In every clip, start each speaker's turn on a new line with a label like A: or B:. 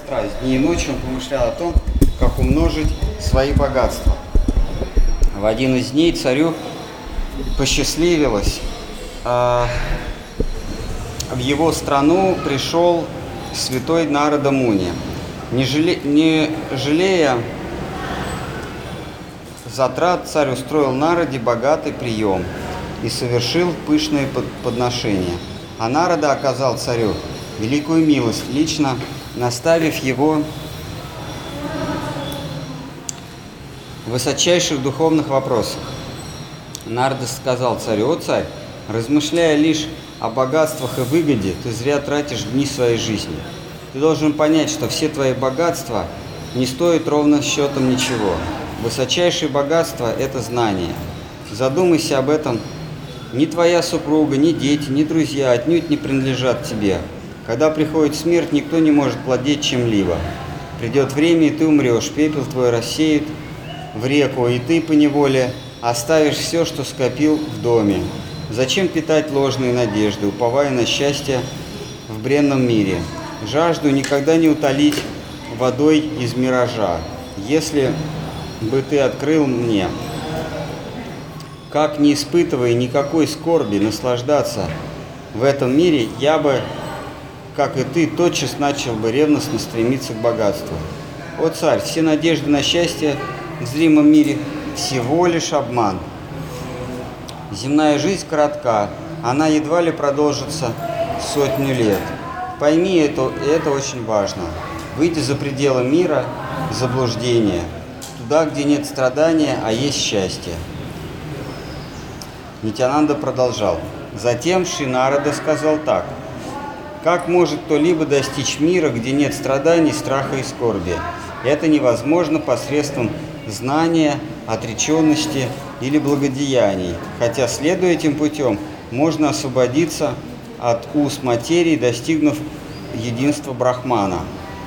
A: страсть. Дни и ночи он помышлял о том, как умножить свои богатства. В один из дней царю посчастливилось. В его страну пришел святой Нарада Муни. Не жалея затрат, царь устроил Нараде богатый прием и совершил пышные подношения. А Нарада оказал царю великую милость, лично наставив его в высочайших духовных вопросах. Нарада сказал царю: «О царь, размышляя лишь о богатствах и выгоде, ты зря тратишь дни своей жизни. Ты должен понять, что все твои богатства не стоят ровно счетом ничего. Высочайшее богатство – это знание. Задумайся об этом. Ни твоя супруга, ни дети, ни друзья отнюдь не принадлежат тебе. Когда приходит смерть, никто не может владеть чем-либо. Придет время, и ты умрешь, пепел твой рассеет в реку, и ты поневоле оставишь все, что скопил в доме. Зачем питать ложные надежды, уповая на счастье в бренном мире? Жажду никогда не утолить водой из миража. Если бы ты открыл мне, как не испытывая никакой скорби наслаждаться в этом мире, я бы, как и ты, тотчас начал бы ревностно стремиться к богатству. О царь, все надежды на счастье в зримом мире всего лишь обман. Земная жизнь коротка, она едва ли продолжится 100 лет. Пойми это очень важно. Выйти за пределы мира – заблуждение. Туда, где нет страдания, а есть счастье». Нитьянанда продолжал. Затем Шри Нарада сказал так: «Как может кто-либо достичь мира, где нет страданий, страха и скорби? Это невозможно посредством знания, отреченности или благодеяний, хотя, следуя этим путем, можно освободиться от уз материи, достигнув единства Брахмана.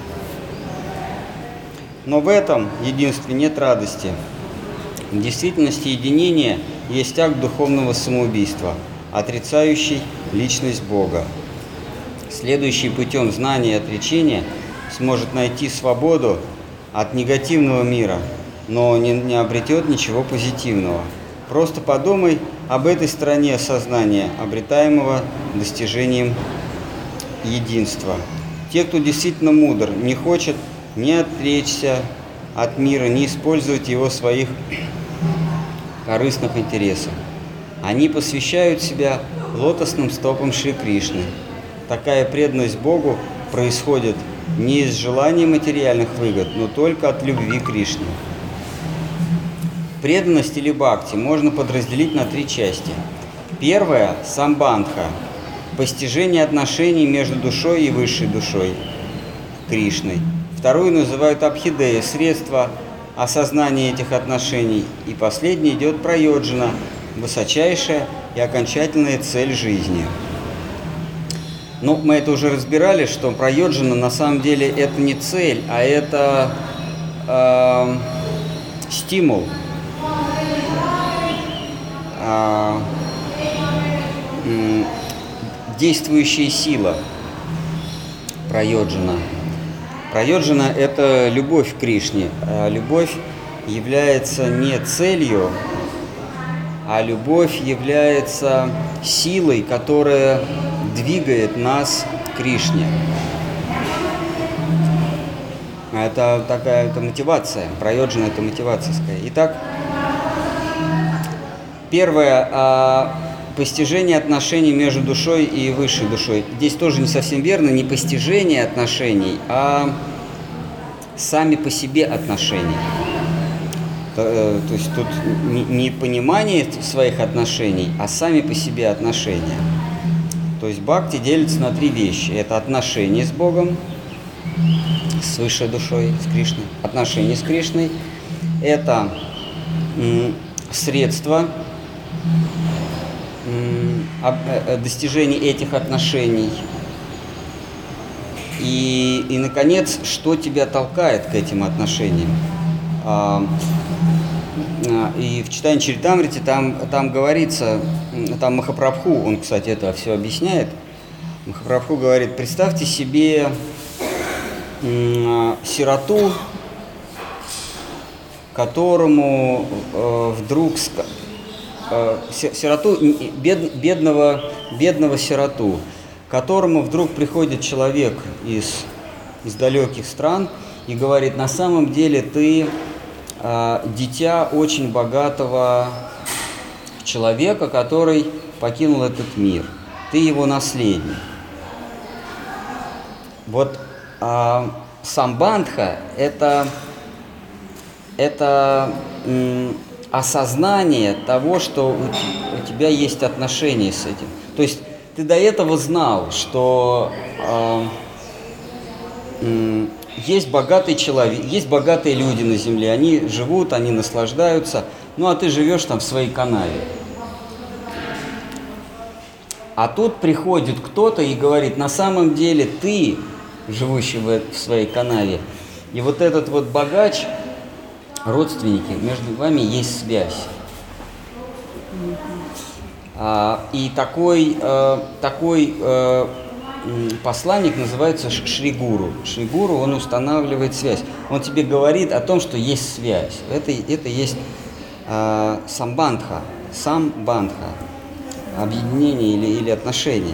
A: Но в этом единстве нет радости. В действительности единение есть акт духовного самоубийства, отрицающий личность Бога. Следующий путем знания и отречения сможет найти свободу от негативного мира, но не обретет ничего позитивного. Просто подумай об этой стороне сознания, обретаемого достижением единства. Те, кто действительно мудр, не хочет ни отречься от мира, ни использовать его в своих корыстных интересах. Они посвящают себя лотосным стопам Шри Кришны. Такая преданность Богу происходит не из желания материальных выгод, но только от любви к Кришне. Преданность или бхакти можно подразделить на 3 части. Первая – самбандха, постижение отношений между душой и высшей душой Кришной. Вторую называют абхидея, средство осознания этих отношений. И последнее идет прайоджана, высочайшая и окончательная цель жизни. Ну, мы это уже разбирали, что прайоджана на самом деле это не цель, а это стимул. Действующая сила прайоджана. Прайоджана – это любовь к Кришне. Любовь является не целью, а любовь является силой, которая двигает нас к Кришне. Это мотивация. Прайоджана – это мотивация. Итак, первое – постижение отношений между душой и высшей душой. Здесь тоже не совсем верно, не постижение отношений, а сами по себе отношения. То есть тут не понимание своих отношений, а сами по себе отношения. То есть бхакти делится на 3 вещи. Это отношения с Богом, с высшей душой, с Кришной. Отношения с Кришной. Это средства достижения этих отношений. И, наконец, что тебя толкает к этим отношениям. И в читании Чаритамрити там говорится, там Махапрабху, он, кстати, это все объясняет. Махапрабху говорит: представьте себе сироту, которому сироту, бедного сироту, к которому вдруг приходит человек из далеких стран и говорит: на самом деле ты дитя очень богатого человека, который покинул этот мир. Ты его наследник. Вот самбандха – это осознание того, что у тебя есть отношения с этим. То есть ты до этого знал, что есть богатый человек, есть богатые люди на земле, они живут, они наслаждаются, ну а ты живешь там в своей канаве. А тут приходит кто-то и говорит: на самом деле ты, живущий в своей канаве, и вот этот вот богач, родственники, между вами есть связь. И такой посланник называется Шри Гуру. Шри Гуру, он устанавливает связь. Он тебе говорит о том, что есть связь. Это есть самбандха, объединение или отношение.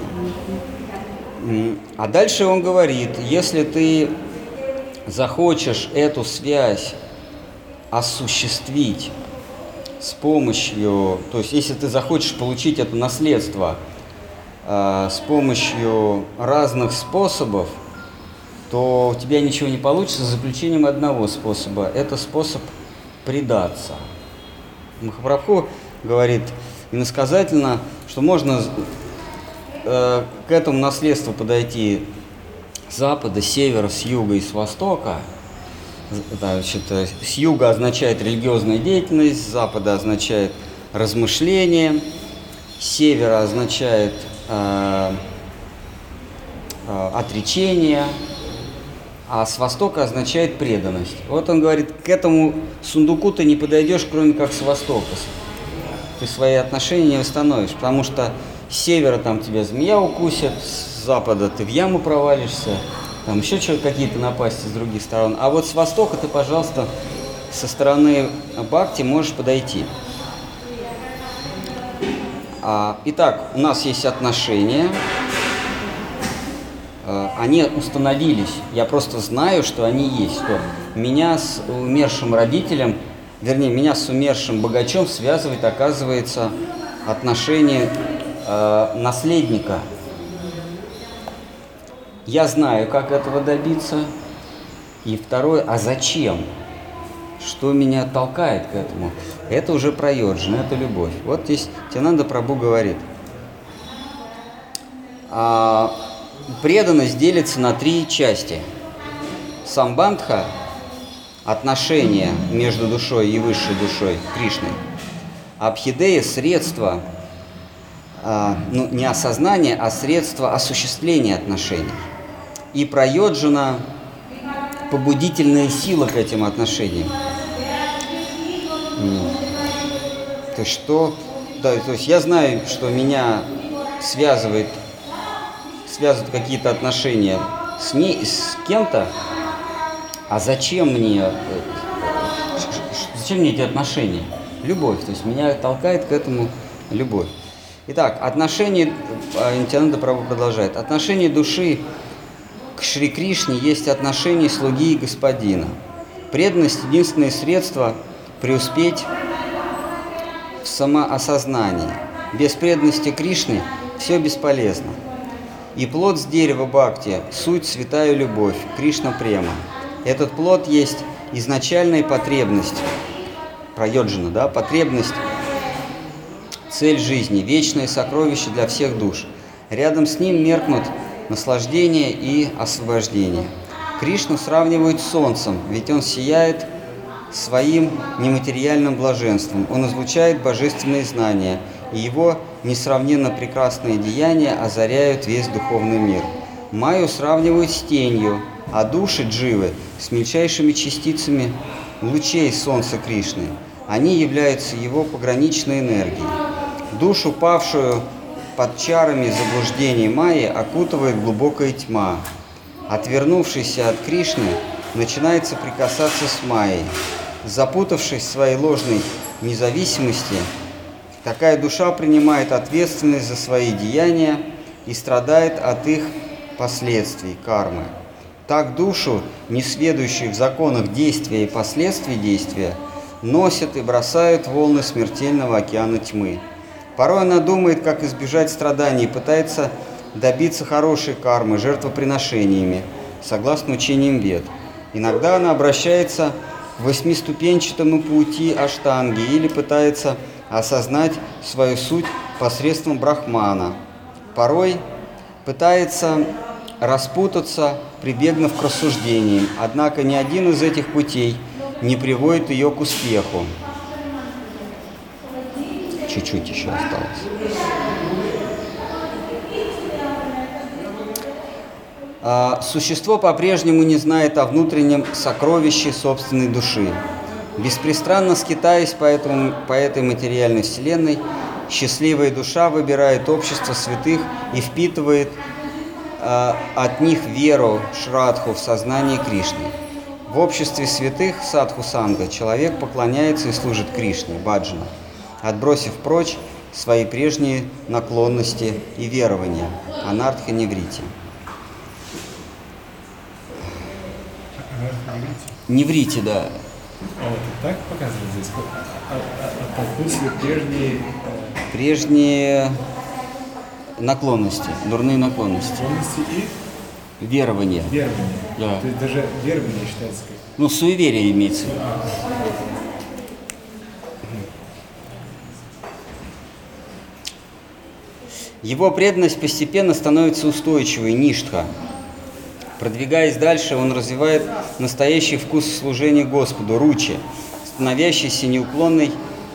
A: А дальше он говорит: если ты захочешь эту связь осуществить с помощью, то есть если ты захочешь получить это наследство с помощью разных способов, то у тебя ничего не получится за заключением одного способа. Это способ предаться. Махапрабху говорит иносказательно, что можно к этому наследству подойти с запада, с севера, с юга и с востока. Значит, с юга означает религиозная деятельность, с запада означает размышление, с севера означает отречение, а с востока означает преданность. Вот он говорит: к этому сундуку ты не подойдешь, кроме как с востока. Ты свои отношения не восстановишь, потому что с севера там тебя змея укусит, с запада ты в яму провалишься, там еще какие-то напасти с других сторон. А вот с востока ты, пожалуйста, со стороны бхакти можешь подойти. Итак, у нас есть отношения, они установились. Я просто знаю, что они есть. Что меня с умершим родителем, вернее, меня с умершим богачом связывает, оказывается, отношение наследника. Я знаю, как этого добиться. И второе: а зачем? Что меня толкает к этому? Это уже прайоджана, это любовь. Вот здесь Нитьянанда Прабху говорит. Преданность делится на 3 части. Самбандха – отношения между душой и высшей душой Кришной. Абхидея – средство, не осознание, а средство осуществления отношений. И прайоджана – побудительная сила к этим отношениям. То есть я знаю, что меня связывают какие-то отношения с кем-то, а зачем мне эти отношения? Любовь, то есть меня толкает к этому любовь. Итак, отношение, Нитьянанда Прабху продолжает, отношение души к Шри Кришне есть отношение слуги и господина. Преданность – единственное средство преуспеть в самоосознании. Без преданности Кришне все бесполезно. И плод с дерева бхакти – суть святая любовь, Кришна према. Этот плод есть изначальная потребность, прайоджана, потребность, цель жизни, вечное сокровище для всех душ. Рядом с ним меркнут наслаждение и освобождение. Кришну сравнивают с солнцем, ведь он сияет своим нематериальным блаженством. Он излучает божественные знания, и его несравненно прекрасные деяния озаряют весь духовный мир. Майю сравнивают с тенью, а души дживы с мельчайшими частицами лучей солнца Кришны. Они являются его пограничной энергией. Душу, павшую под чарами заблуждений майи, окутывает глубокая тьма. Отвернувшийся от Кришны начинает соприкасаться с Майей. Запутавшись в своей ложной независимости, такая душа принимает ответственность за свои деяния и страдает от их последствий, кармы. Так душу, несведущую в законах действия и последствий действия, носят и бросают волны смертельного океана тьмы. Порой она думает, как избежать страданий, и пытается добиться хорошей кармы жертвоприношениями, согласно учениям Вед. Иногда она обращается к восьмиступенчатому пути Аштанги или пытается осознать свою суть посредством Брахмана. Порой пытается распутаться, прибегнув к рассуждениям, однако ни один из этих путей не приводит ее к успеху. Чуть-чуть еще осталось. Существо по-прежнему не знает о внутреннем сокровище собственной души. Беспрестанно скитаясь по этой материальной вселенной, счастливая душа выбирает общество святых и впитывает от них веру, шрадху в сознание Кришны. В обществе святых садху-санга человек поклоняется и служит Кришне, баджана, отбросив прочь свои прежние наклонности и верования, анартха-неврити. Неврити, да.
B: А вот так показывает здесь? Оттолкнуть
A: прежние наклонности, дурные наклонности.
B: Наклонности и
A: верования.
B: Верование.
A: Да.
B: То есть даже верование считается как...
A: Ну, суеверие имеется в виду. Его преданность постепенно становится устойчивой, ништха. Продвигаясь дальше, он развивает настоящий вкус служения Господу, ручи, становящийся неуклонной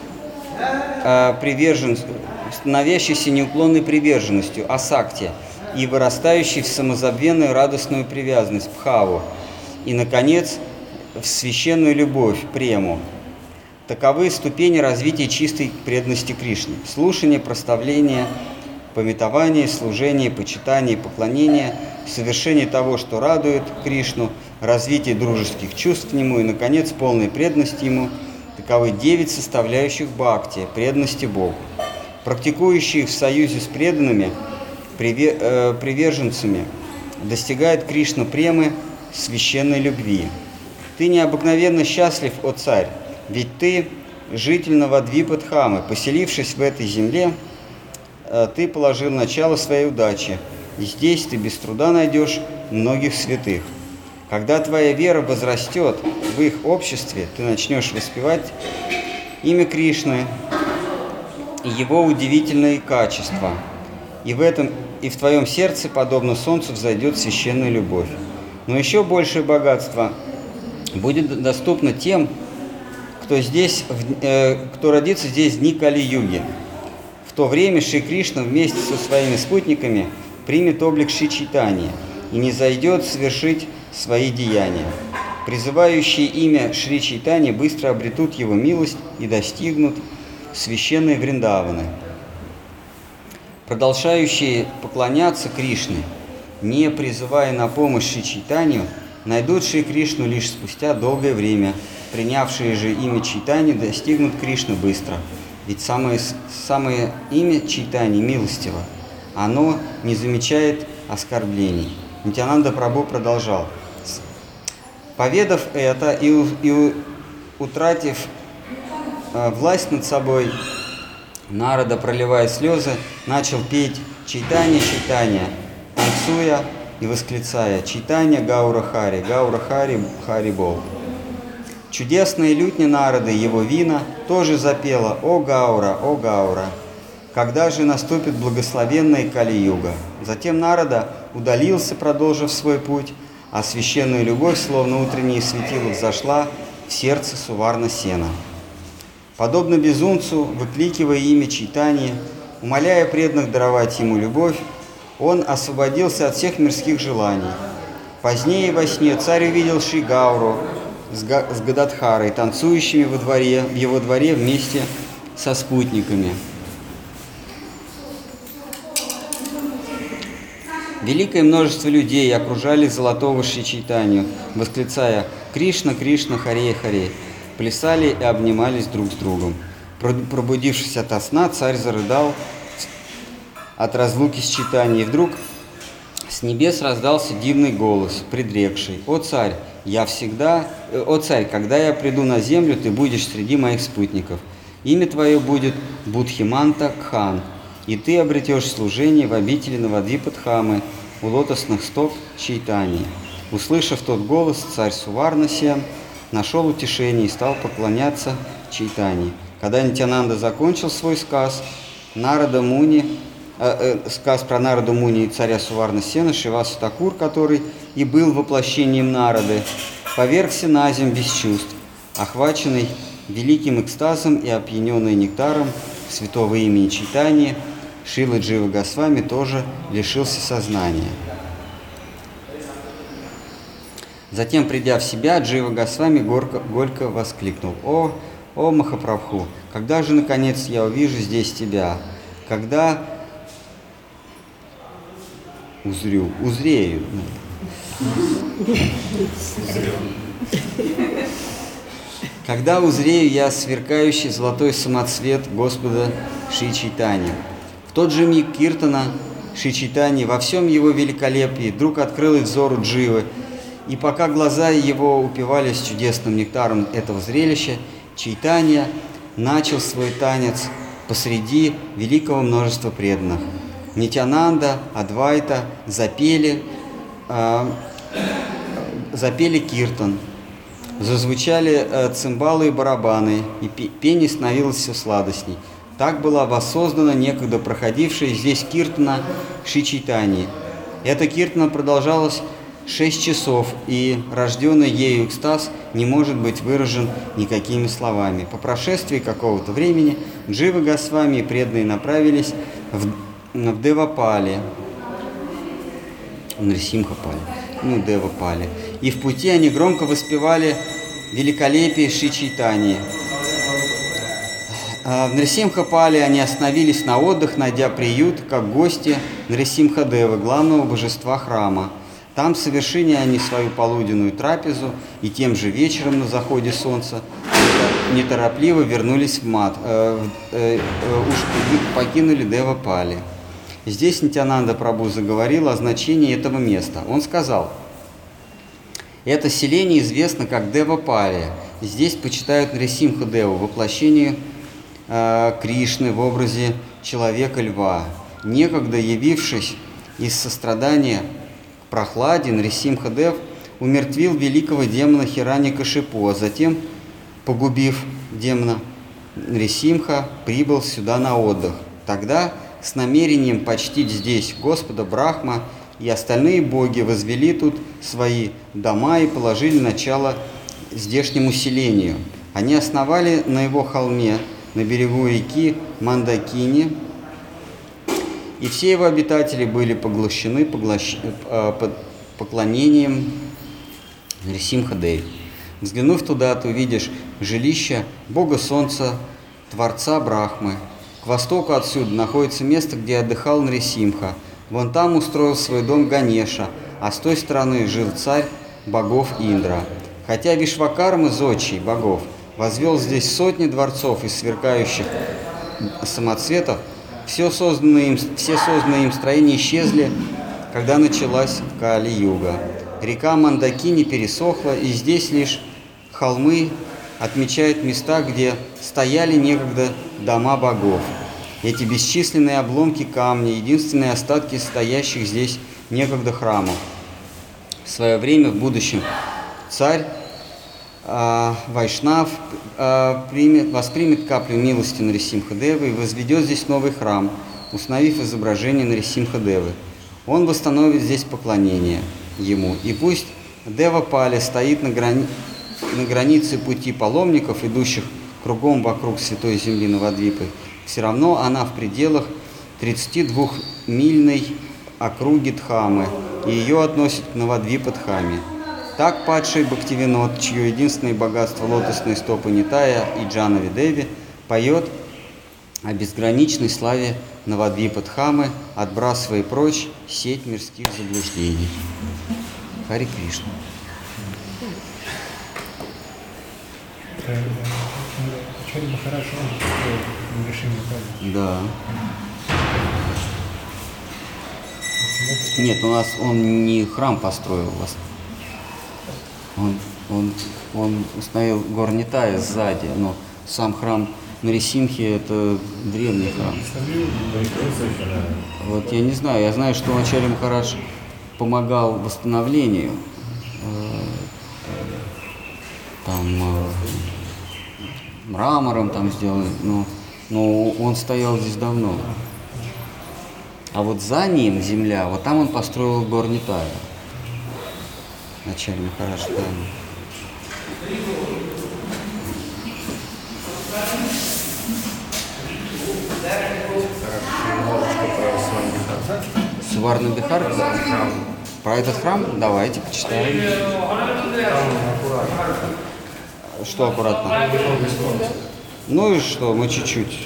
A: приверженностью, асакти, и вырастающий в самозабвенную радостную привязанность, бхаву, и, наконец, в священную любовь, прему. Таковы ступени развития чистой преданности Кришне. Слушание, прославление, памятование, служение, почитание, поклонение, совершение того, что радует Кришну, развитие дружеских чувств к Нему и, наконец, полная преданность Ему. Таковы 9 составляющих бхакти, преданности Богу. Практикующие в союзе с преданными приверженцами достигают Кришна премы священной любви. Ты необыкновенно счастлив, о царь, ведь ты житель Навадвипадхамы, поселившись в этой земле, ты положил начало своей удаче, и здесь ты без труда найдешь многих святых. Когда твоя вера возрастет в их обществе, ты начнешь воспевать имя Кришны и его удивительные качества, и в твоем сердце, подобно солнцу, взойдет священная любовь. Но еще большее богатство будет доступно тем, кто родится здесь в дни Кали-юги. В то время Шри Кришна вместе со своими спутниками примет облик Шри Чайтаньи и не зайдет совершить свои деяния. Призывающие имя Шри Чайтаньи быстро обретут его милость и достигнут священной Вриндаваны. Продолжающие поклоняться Кришне, не призывая на помощь Шри Чайтанью, найдут Шри Кришну лишь спустя долгое время. Принявшие же имя Чайтаньи достигнут Кришны быстро. Ведь самое имя Чайтаньи милостиво. Оно не замечает оскорблений. Нитьянанда Прабху продолжал. Поведав это и утратив власть над собой, Нарада, проливая слезы, начал петь Чайтанья, Чайтанья, танцуя и восклицая Чайтанья Гаура Хари, Хари Бол. Чудесная лютня Нарады, его вина, тоже запела «О Гаура, о Гаура». Когда же наступит благословенная Кали-юга? Затем Нарада удалился, продолжив свой путь, а священная любовь, словно утреннее светило, взошла в сердце Суварна-сена. Подобно безумцу, выкликивая имя Чайтаньи, умоляя преданных даровать ему любовь, он освободился от всех мирских желаний. Позднее во сне царь увидел Шри Гауру с Гададхарой, танцующими в его дворе вместе со спутниками. Великое множество людей окружали золотого Шри Чайтанью, восклицая «Кришна, Кришна, Харе, Харе», плясали и обнимались друг с другом. Пробудившись ото сна, царь зарыдал от разлуки с Чайтаньей. И вдруг с небес раздался дивный голос, предрекший: «О царь, когда я приду на землю, ты будешь среди моих спутников. Имя твое будет Будхиманта Кхан, и ты обретешь служение в обители Навадвипа-Дхамы у лотосных стоп Чайтаньи». Услышав тот голос, царь Суварнасия нашел утешение и стал поклоняться Чайтанье. Когда Нитьянанда закончил свой сказ, сказ про Нараду Муни и царя Суварнасена, Шриваса Такур, который и был воплощением Нарады, повергся на земь без чувств, охваченный великим экстазом и опьяненный нектаром святого имени Чайтаньи, Шрила Джива Госвами тоже лишился сознания. Затем, придя в себя, Джива Госвами горько воскликнул: «О Махапрабху, когда же, наконец, я увижу здесь тебя? Когда узрею. Когда узрею я сверкающий золотой самоцвет Господа Шри Чайтаньи». В тот же миг киртана Шри Чайтаньи во всем его великолепии вдруг открыл взору Дживы, и пока глаза его упивались чудесным нектаром этого зрелища, Чайтанья начал свой танец посреди великого множества преданных. Нитьянанда, Адвайта запели киртан, зазвучали цимбалы и барабаны, и пение становилось все сладостней. Так была воссоздана некогда проходившая здесь киртана Шри Чайтаньи. Эта киртана продолжалась 6 часов, и рожденный ею экстаз не может быть выражен никакими словами. По прошествии какого-то времени Джива Госвами и преданные направились в Девапали, Девапали. И в пути они громко воспевали великолепие Шри Чайтаньи. В Нрисимхапале они остановились на отдых, найдя приют, как гости Нрисимхадевы, главного божества храма. Там совершили они свою полуденную трапезу, и тем же вечером на заходе солнца неторопливо вернулись покинули Девапали. Здесь Нитьянанда Прабху заговорил о значении этого места. Он сказал: «Это селение известно как Девапали. Здесь почитают Нрисимхадеву, воплощение Кришны в образе человека-льва. Некогда явившись из сострадания к прохладе, Нрисимхадев умертвил великого демона Хираньякашипу, а затем, погубив демона Нрисимха, прибыл сюда на отдых. Тогда с намерением почтить здесь Господа Брахма и остальные боги возвели тут свои дома и положили начало здешнему селению. Они основали на его холме, на берегу реки Мандакини, и все его обитатели были поглощены поклонением Нрисимхадеве. Взглянув туда, ты увидишь жилище Бога Солнца, Творца Брахмы. К востоку отсюда находится место, где отдыхал Нрисимха. Вон там устроил свой дом Ганеша, а с той стороны жил царь богов Индра. Хотя Вишвакарма, зодчий богов, возвел здесь сотни дворцов из сверкающих самоцветов, все созданные им строения исчезли, когда началась Кали-юга. Река Мандакини пересохла, и здесь лишь холмы отмечают места, где стояли некогда дома богов. Эти бесчисленные обломки камня — единственные остатки стоящих здесь некогда храмов. В свое время, в будущем, царь Вайшнав воспримет каплю милости Нрисимхадевы и возведет здесь новый храм, установив изображение Нрисимхадевы. Он восстановит здесь поклонение ему. И пусть Девапали стоит на границе пути паломников, идущих кругом вокруг святой земли Навадвипы, все равно она в пределах 32-мильной округи Дхамы, и ее относят к Навадвипа-Дхаме. Так падший Бхактивинод, чье единственное богатство лотосные стопы Нитая и Джанави Деви, поет о безграничной славе Навадвипадхамы, отбрасывая прочь сеть мирских заблуждений. Хари Кришна.
B: Ачарья Махарадж, он построил Нришимха память.
A: Да. Нет, у нас он не храм построил у вас. Он установил Горнитая сзади, но сам храм Нарисимхи – это древний храм. Вот я не знаю, я знаю, что Ачарья Махарадж помогал восстановлению. Мрамором там сделали, но он стоял здесь давно. А вот за ним земля, вот там он построил Горнитая. Ачарья Махарадж, да. Суварна Бихар? Про этот храм? Давайте почитаем. Что аккуратно? Ну и что, мы чуть-чуть.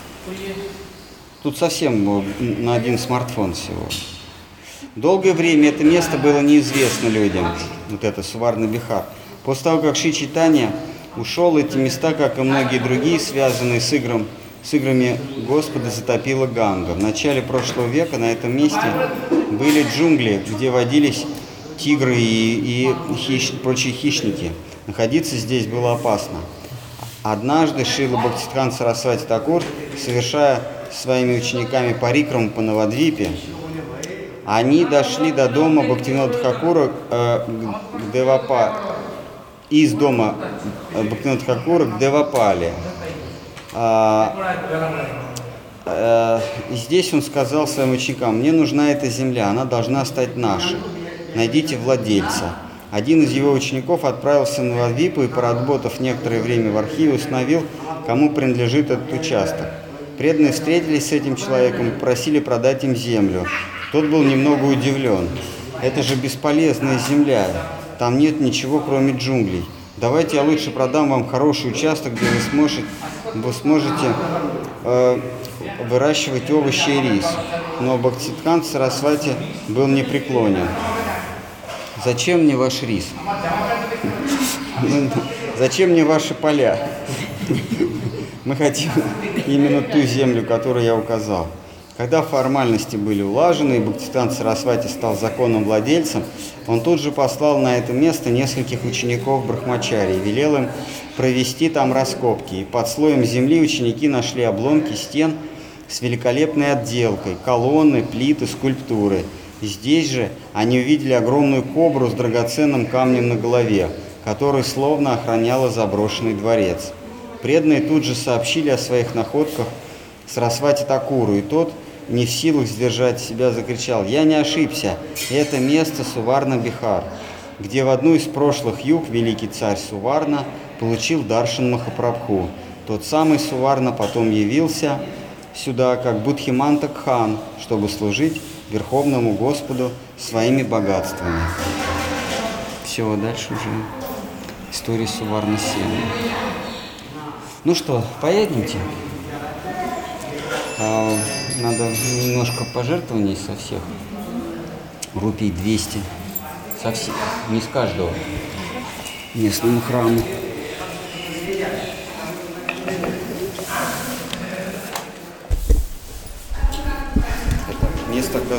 A: Тут совсем на один смартфон всего. Долгое время это место было неизвестно людям, вот это Суварна Бихар. После того, как Шри Чайтанья ушел, эти места, как и многие другие, связанные с играми Господа, затопила Ганга. В начале прошлого века на этом месте были джунгли, где водились тигры и прочие хищники. Находиться здесь было опасно. Однажды Шрила Бхактисиддханта Сарасвати Такур, совершая своими учениками парикраму по Навадвипе, они дошли до дома Бхактивинода Тхакура из дома Бхактивинода Тхакура к Девапале. Здесь он сказал своим ученикам: «Мне нужна эта земля, она должна стать нашей. Найдите владельца». Один из его учеников отправился на Навадвипу и, поработав некоторое время в архиве, установил, кому принадлежит этот участок. Преданные встретились с этим человеком и просили продать им землю. Тот был немного удивлен. «Это же бесполезная земля, там нет ничего, кроме джунглей. Давайте я лучше продам вам хороший участок, где вы сможете выращивать овощи и рис». Но Бхактисиддханта Сарасвати был непреклонен. «Зачем мне ваш рис? Зачем мне ваши поля? Мы хотим именно ту землю, которую я указал». Когда формальности были улажены и Бхактисиддханта Сарасвати стал законным владельцем, он тут же послал на это место нескольких учеников Брахмачари и велел им провести там раскопки. И под слоем земли ученики нашли обломки стен с великолепной отделкой, колонны, плиты, скульптуры. Здесь же они увидели огромную кобру с драгоценным камнем на голове, который словно охраняла заброшенный дворец. Преданные тут же сообщили о своих находках Сарасвати Такуру, и тот, не в силах сдержать себя, закричал: «Я не ошибся, это место Суварна Бихар, где в одну из прошлых юг великий царь Суварна получил Даршан Махапрабху. Тот самый Суварна потом явился сюда как Будхиманта Кхан, чтобы служить Верховному Господу своими богатствами». Все, дальше уже история Суварна Сена. Ну что, поедемте? Надо немножко пожертвований со всех. Рупий 200. Со всех, не с каждого. Местному храму. Это место,